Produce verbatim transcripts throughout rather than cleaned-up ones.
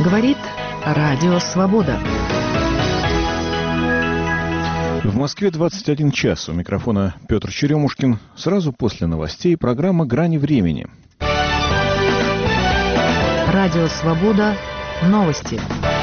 Говорит Радио Свобода. В Москве двадцать один час. У микрофона Петр Черемушкин. Сразу после новостей программа «Грани времени». Радио Свобода. Новости.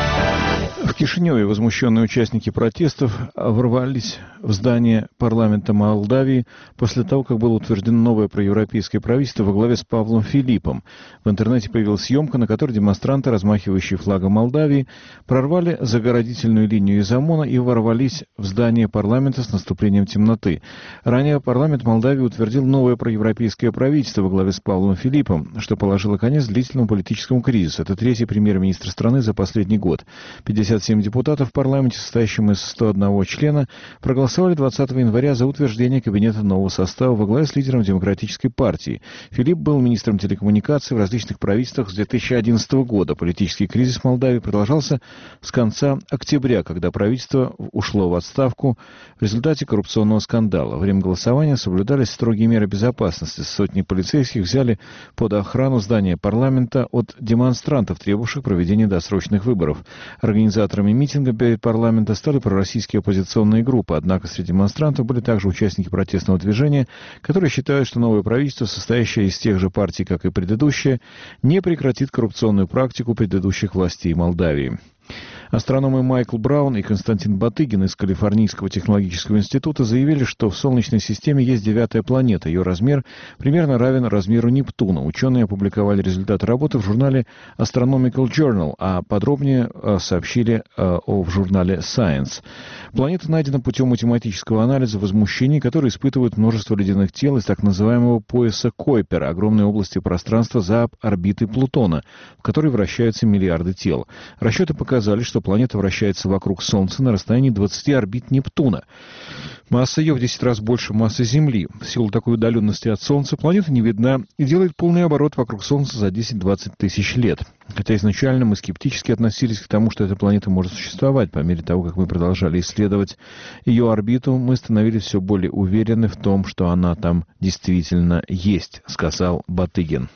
В Кишиневе возмущенные участники протестов ворвались в здание парламента Молдавии после того, как было утверждено новое проевропейское правительство во главе с Павлом Филиппом. В интернете появилась съемка, на которой демонстранты, размахивающие флагом Молдавии, прорвали заградительную линию из ОМОНа и ворвались в здание парламента с наступлением темноты. Ранее парламент Молдавии утвердил новое проевропейское правительство во главе с Павлом Филиппом, что положило конец длительному политическому кризису. Это третий премьер-министр страны за последний год. пятьдесят семь депутатов в парламенте, состоящем из ста одного члена, проголосовали двадцатого января за утверждение кабинета нового состава во главе с лидером Демократической партии. Филипп был министром телекоммуникаций в различных правительствах с две тысячи одиннадцатого года. Политический кризис в Молдавии продолжался с конца октября, когда правительство ушло в отставку в результате коррупционного скандала. Во время голосования соблюдались строгие меры безопасности. Сотни полицейских взяли под охрану здание парламента от демонстрантов, требовавших проведения досрочных выборов. Организаторами митинга перед парламентом стали пророссийские оппозиционные группы, однако среди демонстрантов были также участники протестного движения, которые считают, что новое правительство, состоящее из тех же партий, как и предыдущее, не прекратит коррупционную практику предыдущих властей Молдавии. Астрономы Майкл Браун и Константин Батыгин из Калифорнийского технологического института заявили, что в Солнечной системе есть девятая планета. Ее размер примерно равен размеру Нептуна. Ученые опубликовали результаты работы в журнале Astronomical Journal, а подробнее сообщили о, в журнале Science. Планета найдена путем математического анализа возмущений, которые испытывают множество ледяных тел из так называемого пояса Койпера, огромной области пространства за орбитой Плутона, в которой вращаются миллиарды тел. Расчеты показали, что планета вращается вокруг Солнца на расстоянии двадцати орбит Нептуна. Масса ее в десять раз больше массы Земли. В силу такой удаленности от Солнца планета не видна и делает полный оборот вокруг Солнца за десять-двадцать тысяч лет. Хотя изначально мы скептически относились к тому, что эта планета может существовать. По мере того, как мы продолжали исследовать ее орбиту, мы становились все более уверены в том, что она там действительно есть, сказал Батыгин.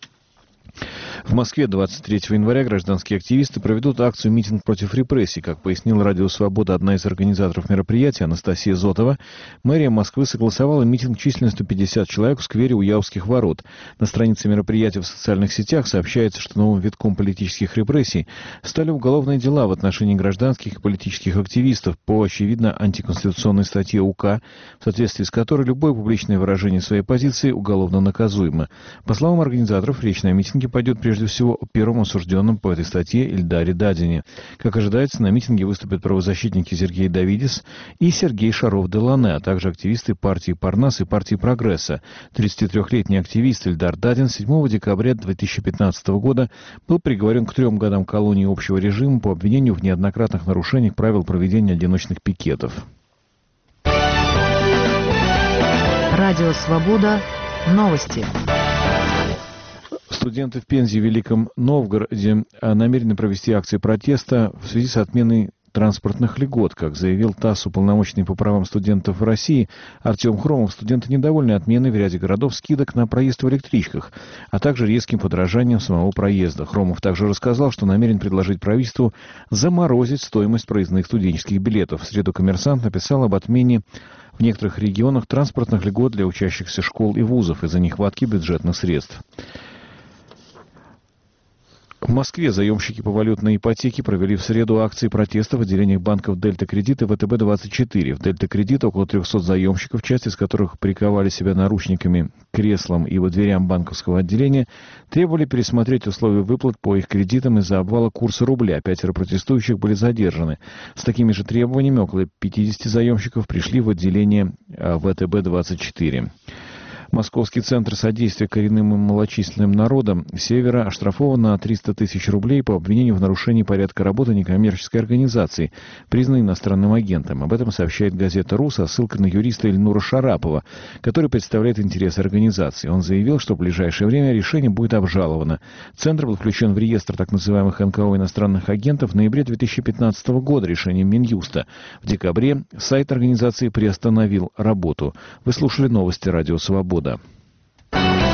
В Москве двадцать третьего января гражданские активисты проведут акцию «Митинг против репрессий». Как пояснила Радио Свобода одна из организаторов мероприятия, Анастасия Зотова, мэрия Москвы согласовала митинг численностью пятьдесят человек в сквере у Яузских ворот. На странице мероприятия в социальных сетях сообщается, что новым витком политических репрессий стали уголовные дела в отношении гражданских и политических активистов по, очевидно, антиконституционной статье УК, в соответствии с которой любое публичное выражение своей позиции уголовно наказуемо. По словам организаторов, речь на митинге пойдет прежде всего о первом осужденном по этой статье Ильдаре Дадине. Как ожидается, на митинге выступят правозащитники Сергей Давидис и Сергей Шаров-Делане, а также активисты партии Парнас и партии Прогресса. тридцатитрёхлетний активист Ильдар Дадин седьмого декабря две тысячи пятнадцатого года был приговорен к трем годам колонии общего режима по обвинению в неоднократных нарушениях правил проведения одиночных пикетов. Радио Свобода. Новости. Студенты в Пензе и Великом Новгороде намерены провести акции протеста в связи с отменой транспортных льгот. Как заявил ТАСС уполномоченный по правам студентов в России Артем Хромов, студенты недовольны отменой в ряде городов скидок на проезд в электричках, а также резким подорожанием самого проезда. Хромов также рассказал, что намерен предложить правительству заморозить стоимость проездных студенческих билетов. В среду «Коммерсант» написал об отмене в некоторых регионах транспортных льгот для учащихся школ и вузов из-за нехватки бюджетных средств. В Москве заемщики по валютной ипотеке провели в среду акции протеста в отделениях банков «Дельта Кредит» и вэ тэ бэ двадцать четыре. В «Дельта Кредит» около трехсот заемщиков, часть из которых приковали себя наручниками к креслам и во дверям банковского отделения, требовали пересмотреть условия выплат по их кредитам из-за обвала курса рубля. Пятеро протестующих были задержаны. С такими же требованиями около пятидесяти заемщиков пришли в отделение вэ тэ бэ двадцать четыре. Московский центр содействия коренным и малочисленным народам Севера оштрафован на триста тысяч рублей по обвинению в нарушении порядка работы некоммерческой организации, признанной иностранным агентом. Об этом сообщает газета «РУ» со ссылкой на юриста Ильнура Шарапова, который представляет интересы организации. Он заявил, что в ближайшее время решение будет обжаловано. Центр был включен в реестр так называемых эн ка о иностранных агентов в ноябре две тысячи пятнадцатого года решением Минюста. В декабре сайт организации приостановил работу. Вы слушали новости Радио Свобода.